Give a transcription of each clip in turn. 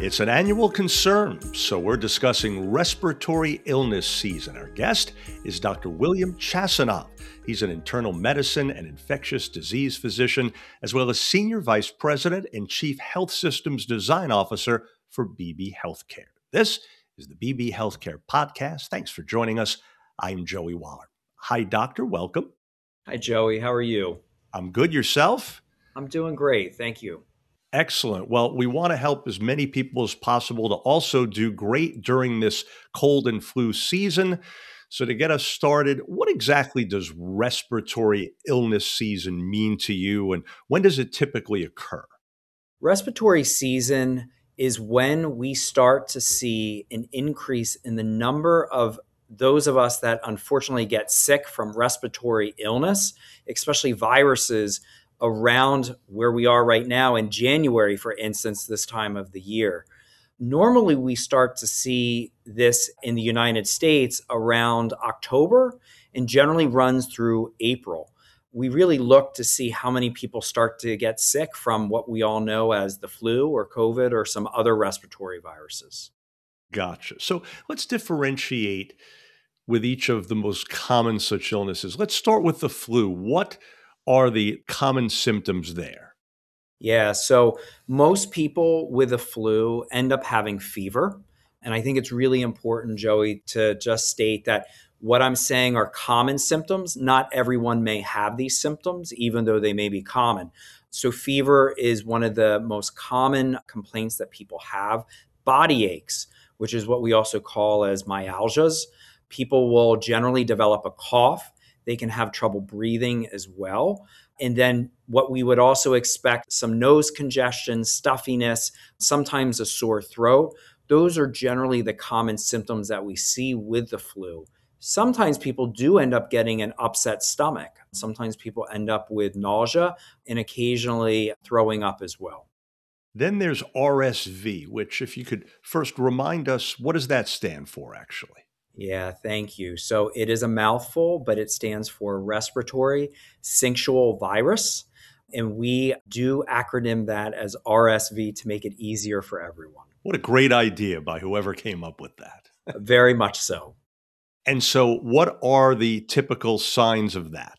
It's an annual concern, so we're discussing respiratory illness season. Our guest is Dr. William Chasanoff. He's an internal medicine and infectious disease physician, as well as Senior Vice President and Chief Health Systems Design Officer for BB Healthcare. This is the BB Healthcare Podcast. Thanks for joining us. I'm Joey Waller. Hi, Doctor. Welcome. Hi, Joey. How are you? I'm good. Yourself? I'm doing great. Thank you. Excellent. Well, we want to help as many people as possible to also do great during this cold and flu season. So to get us started, what exactly does respiratory illness season mean to you, and when does it typically occur? Respiratory season is when we start to see an increase in the number of those of us that unfortunately get sick from respiratory illness, especially viruses, around where we are right now in January, for instance, this time of the year. Normally, we start to see this in the United States around October and generally runs through April. We really look to see how many people start to get sick from what we all know as the flu or COVID or some other respiratory viruses. Gotcha. So let's differentiate with each of the most common such illnesses. Let's start with the flu. What are the common symptoms there? Yeah, so most people with the flu end up having fever. And I think it's really important, Joey, to just state that what I'm saying are common symptoms. Not everyone may have these symptoms, even though they may be common. So fever is one of the most common complaints that people have. Body aches, which is what we also call as myalgias. People will generally develop a cough. They can have trouble breathing as well. And then what we would also expect, some nose congestion, stuffiness, sometimes a sore throat. Those are generally the common symptoms that we see with the flu. Sometimes people do end up getting an upset stomach. Sometimes people end up with nausea and occasionally throwing up as well. Then there's RSV, which if you could first remind us, what does that stand for actually? Yeah, thank you. So it is a mouthful, but it stands for respiratory syncytial virus. And we do acronym that as RSV to make it easier for everyone. What a great idea by whoever came up with that. Very much so. And so what are the typical signs of that?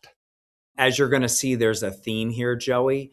As you're going to see, there's a theme here, Joey.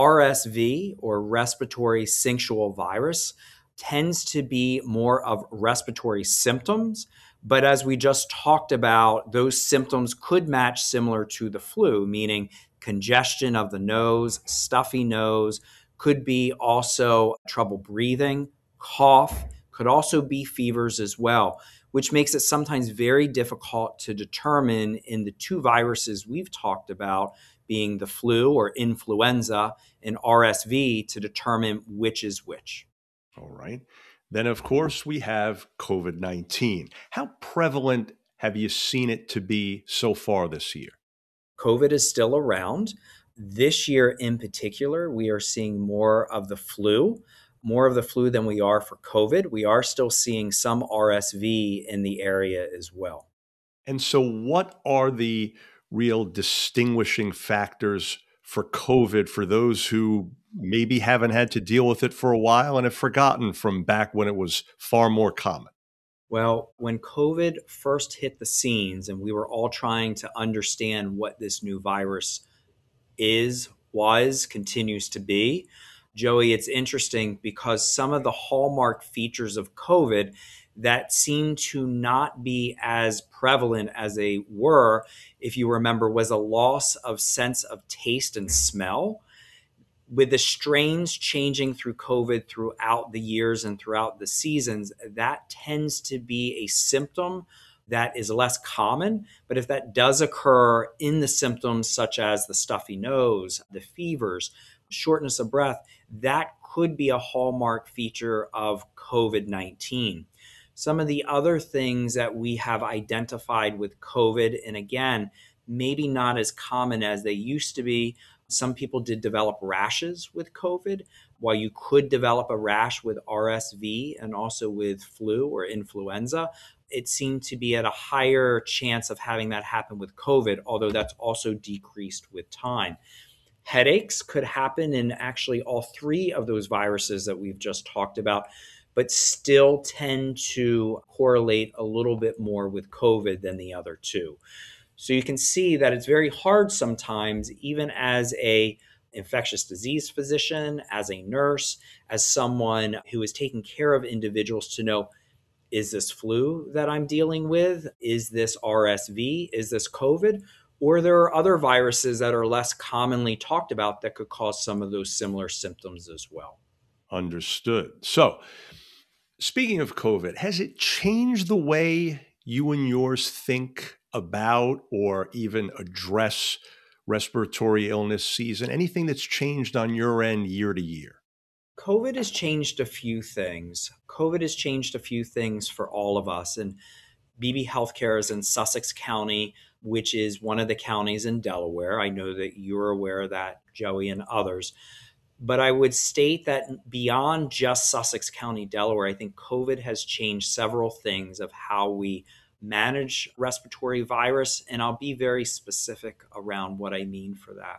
RSV, or respiratory syncytial virus, tends to be more of respiratory symptoms. But as we just talked about, those symptoms could match similar to the flu, meaning congestion of the nose, stuffy nose, could be also trouble breathing, cough, could also be fevers as well, which makes it sometimes very difficult to determine in the two viruses we've talked about, being the flu or influenza and RSV, to determine which is which. All right. Then, of course, we have COVID-19. How prevalent have you seen it to be so far this year? COVID is still around. This year in particular, we are seeing more of the flu than we are for COVID. We are still seeing some RSV in the area as well. And so what are the real distinguishing factors for COVID for those who maybe haven't had to deal with it for a while and have forgotten from back when it was far more common? Well, when COVID first hit the scenes and we were all trying to understand what this new virus continues to be, Joey, it's interesting because some of the hallmark features of COVID that seem to not be as prevalent as they were, if you remember, was a loss of sense of taste and smell. With the strains changing through COVID throughout the years and throughout the seasons, that tends to be a symptom that is less common. But if that does occur in the symptoms such as the stuffy nose, the fevers, shortness of breath, that could be a hallmark feature of COVID-19. Some of the other things that we have identified with COVID, and again, maybe not as common as they used to be, some people did develop rashes with COVID. While you could develop a rash with RSV and also with flu or influenza, it seemed to be at a higher chance of having that happen with COVID, although that's also decreased with time. Headaches could happen in actually all three of those viruses that we've just talked about. but still tend to correlate a little bit more with COVID than the other two. So you can see that it's very hard sometimes, even as a infectious disease physician, as a nurse, as someone who is taking care of individuals, to know, is this flu that I'm dealing with? Is this RSV? Is this COVID? Or there are other viruses that are less commonly talked about that could cause some of those similar symptoms as well. Understood. So, speaking of COVID, has it changed the way you and yours think about or even address respiratory illness season? Anything that's changed on your end year to year? COVID has changed a few things. COVID has changed a few things for all of us. And BB Healthcare is in Sussex County, which is one of the counties in Delaware. I know that you're aware of that, Joey, and others. But I would state that beyond just Sussex County, Delaware, I think COVID has changed several things of how we manage respiratory virus. And I'll be very specific around what I mean for that.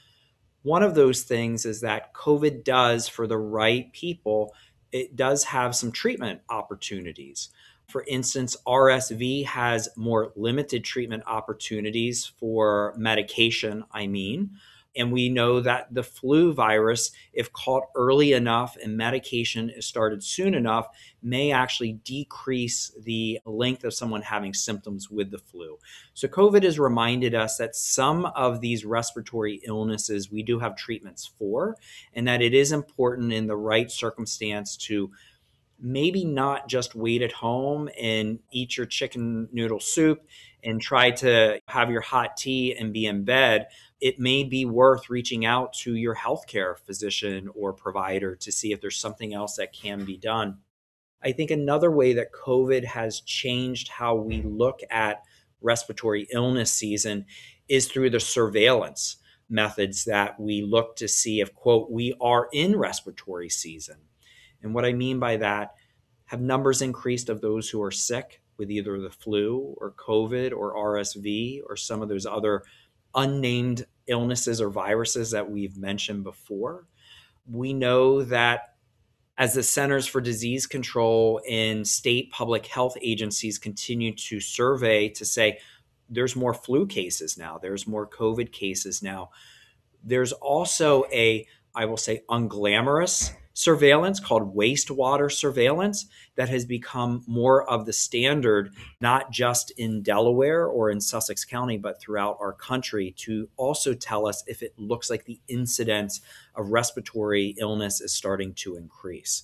One of those things is that COVID does, for the right people, it does have some treatment opportunities. For instance, RSV has more limited treatment opportunities for medication, and we know that the flu virus, if caught early enough and medication is started soon enough, may actually decrease the length of someone having symptoms with the flu. So COVID has reminded us that some of these respiratory illnesses we do have treatments for, and that it is important in the right circumstance to maybe not just wait at home and eat your chicken noodle soup and try to have your hot tea and be in bed. It may be worth reaching out to your healthcare physician or provider to see if there's something else that can be done. I think another way that COVID has changed how we look at respiratory illness season is through the surveillance methods that we look to see if, quote, we are in respiratory season. And what I mean by that, have numbers increased of those who are sick with either the flu or COVID or RSV or some of those other unnamed illnesses or viruses that we've mentioned before? We know that as the Centers for Disease Control and state public health agencies continue to survey to say there's more flu cases now, there's more COVID cases now, there's also I will say, unglamorous surveillance called wastewater surveillance that has become more of the standard, not just in Delaware or in Sussex County, but throughout our country, to also tell us if it looks like the incidence of respiratory illness is starting to increase.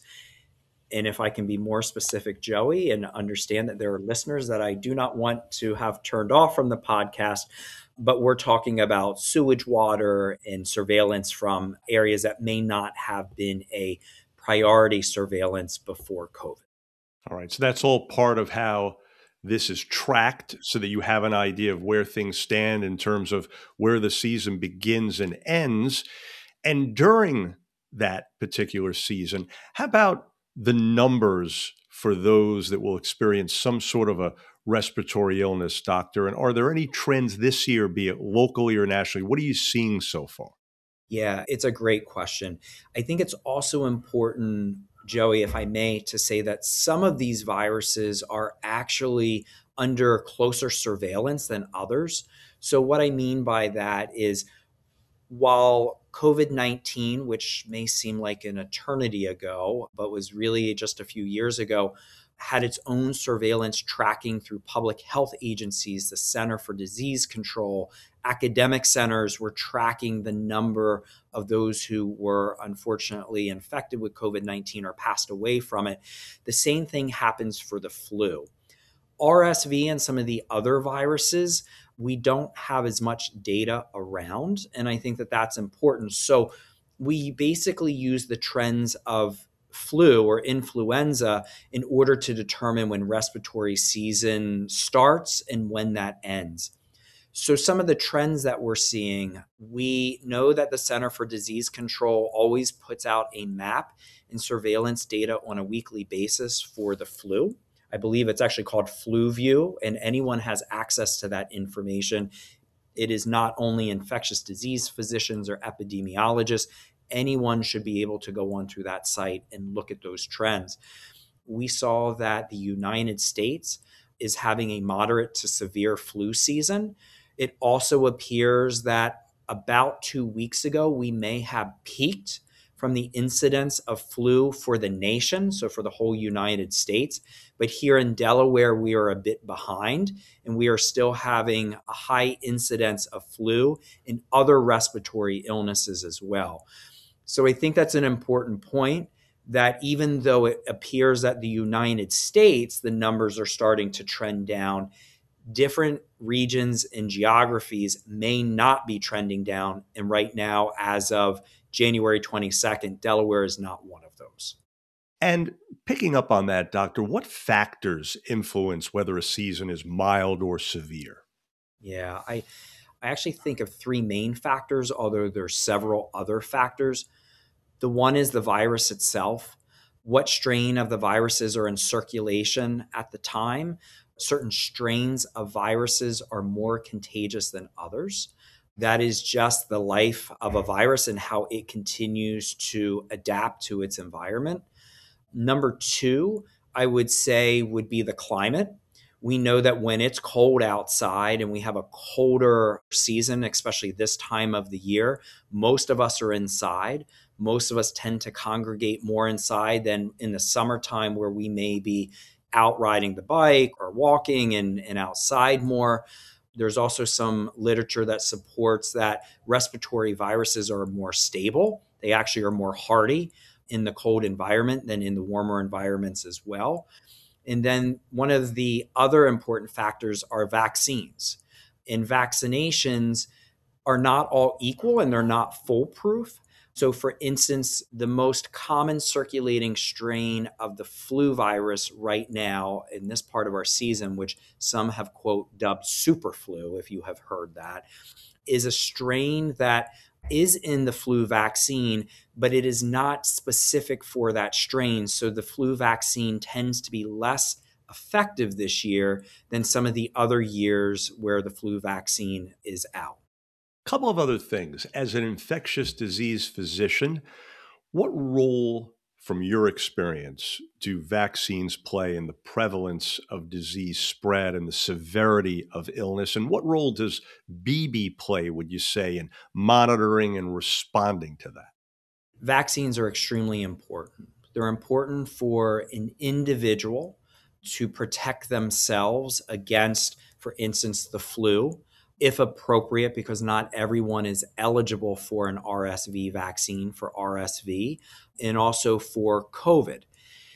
And if I can be more specific, Joey, and understand that there are listeners that I do not want to have turned off from the podcast, but we're talking about sewage water and surveillance from areas that may not have been a priority surveillance before COVID. All right. So that's all part of how this is tracked so that you have an idea of where things stand in terms of where the season begins and ends. And during that particular season, how about the numbers for those that will experience some sort of a respiratory illness, doctor? And are there any trends this year, be it locally or nationally? What are you seeing so far? Yeah, it's a great question. I think it's also important, Joey, if I may, to say that some of these viruses are actually under closer surveillance than others. So what I mean by that is, while COVID-19, which may seem like an eternity ago, but was really just a few years ago, had its own surveillance tracking through public health agencies, the Center for Disease Control, academic centers were tracking the number of those who were unfortunately infected with COVID-19 or passed away from it. The same thing happens for the flu. RSV and some of the other viruses, we don't have as much data around. And I think that that's important. So we basically use the trends of flu or influenza in order to determine when respiratory season starts and when that ends. So some of the trends that we're seeing, we know that the Center for Disease Control always puts out a map and surveillance data on a weekly basis for the flu. I believe it's actually called FluView, and anyone has access to that information. It is not only infectious disease physicians or epidemiologists. anyone should be able to go onto that site and look at those trends. We saw that the United States is having a moderate to severe flu season. It also appears that about 2 weeks ago, we may have peaked from the incidence of flu for the nation, so for the whole United States. But here in Delaware, we are a bit behind, and we are still having a high incidence of flu and other respiratory illnesses as well. So I think that's an important point, that even though it appears that the United States, the numbers are starting to trend down, different regions and geographies may not be trending down. And right now, as of January 22nd, Delaware is not one of those. And picking up on that, Doctor, what factors influence whether a season is mild or severe? Yeah, I actually think of three main factors, although there's several other factors. The one is the virus itself. What strain of the viruses are in circulation at the time? Certain strains of viruses are more contagious than others. That is just the life of a virus and how it continues to adapt to its environment. Number two, I would say, would be the climate. We know that when it's cold outside and we have a colder season, especially this time of the year, most of us are inside. Most of us tend to congregate more inside than in the summertime, where we may be out riding the bike or walking and outside more. There's also some literature that supports that respiratory viruses are more stable. They actually are more hardy in the cold environment than in the warmer environments as well. And then one of the other important factors are vaccines. And vaccinations are not all equal and they're not foolproof. So, for instance, the most common circulating strain of the flu virus right now in this part of our season, which some have, quote, dubbed super flu, if you have heard that, is a strain that is in the flu vaccine, but it is not specific for that strain. So the flu vaccine tends to be less effective this year than some of the other years where the flu vaccine is out. Couple of other things. As an infectious disease physician, what role, from your experience, do vaccines play in the prevalence of disease spread and the severity of illness? And what role does BB play, would you say, in monitoring and responding to that? Vaccines are extremely important. They're important for an individual to protect themselves against, for instance, the flu, if appropriate, because not everyone is eligible for an RSV vaccine for RSV, and also for COVID.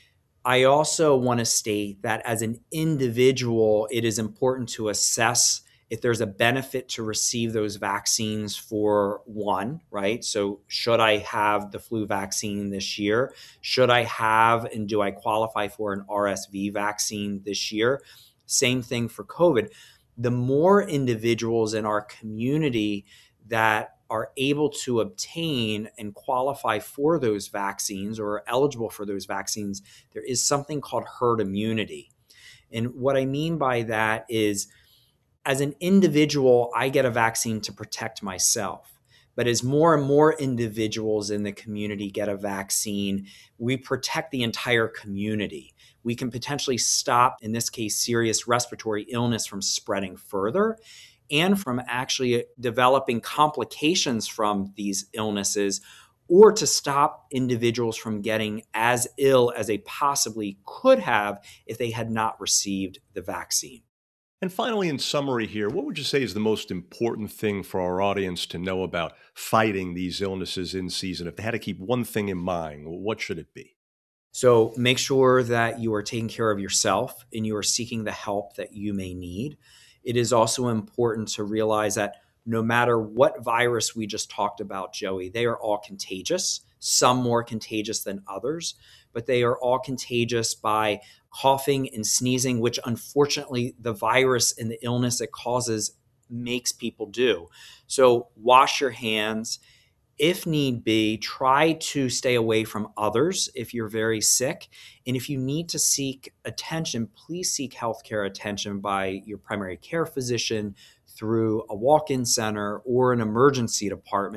I also want to state that as an individual, it is important to assess if there's a benefit to receive those vaccines for one, right? So, should I have the flu vaccine this year? Should I have and do I qualify for an RSV vaccine this year? Same thing for COVID. The more individuals in our community that are able to obtain and qualify for those vaccines or are eligible for those vaccines, there is something called herd immunity. And what I mean by that is, as an individual, I get a vaccine to protect myself. But as more and more individuals in the community get a vaccine, we protect the entire community. We can potentially stop, in this case, serious respiratory illness from spreading further and from actually developing complications from these illnesses, or to stop individuals from getting as ill as they possibly could have if they had not received the vaccine. And finally, in summary here, what would you say is the most important thing for our audience to know about fighting these illnesses in season? If they had to keep one thing in mind, what should it be? So make sure that you are taking care of yourself and you are seeking the help that you may need. It is also important to realize that no matter what virus we just talked about, Joey, they are all contagious, some more contagious than others, but they are all contagious by coughing and sneezing, which unfortunately the virus and the illness it causes makes people do. So wash your hands. If need be, try to stay away from others if you're very sick. And if you need to seek attention, please seek healthcare attention by your primary care physician through a walk-in center or an emergency department.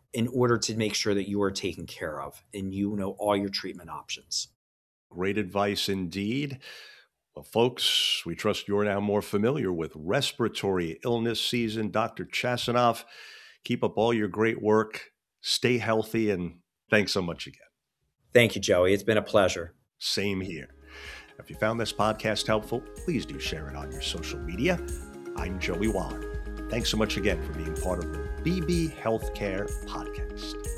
in order to make sure that you are taken care of and you know all your treatment options. Great advice indeed. Well, folks, we trust you're now more familiar with respiratory illness season. Dr. Chasanoff, keep up all your great work. Stay healthy, and thanks so much again. Thank you, Joey. It's been a pleasure. Same here. If you found this podcast helpful, please do share it on your social media. I'm Joey Waller. Thanks so much again for being part of the BB Healthcare Podcast.